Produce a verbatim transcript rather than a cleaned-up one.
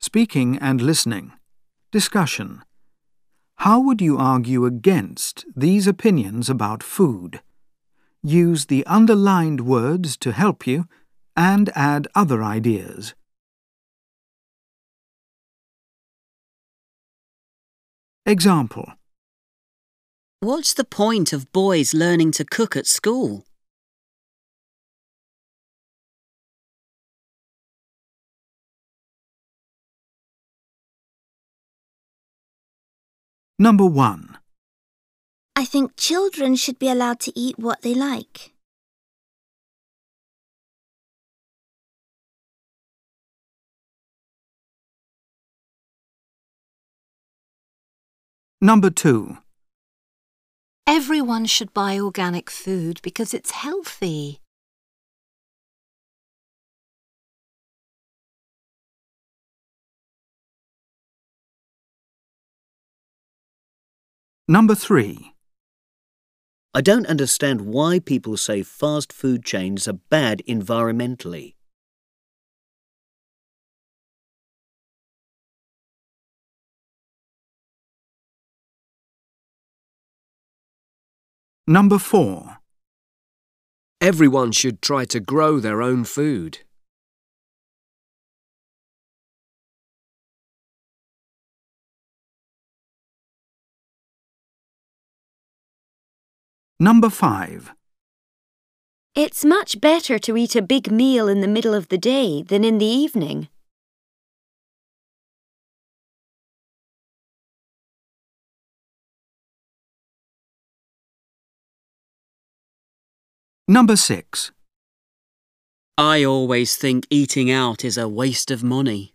Speaking and listening. Discussion. How would you argue against these opinions about food? Use the underlined words to help you and add other ideas. Example. What's the point of boys learning to cook at school? Number one. I think children should be allowed to eat what they like. Number two. Everyone should buy organic food because it's healthy. Number three. I don't understand why people say fast food chains are bad environmentally. Number four. Everyone should try to grow their own food. Number five. It's much better to eat a big meal in the middle of the day than in the evening. Number six. I always think eating out is a waste of money.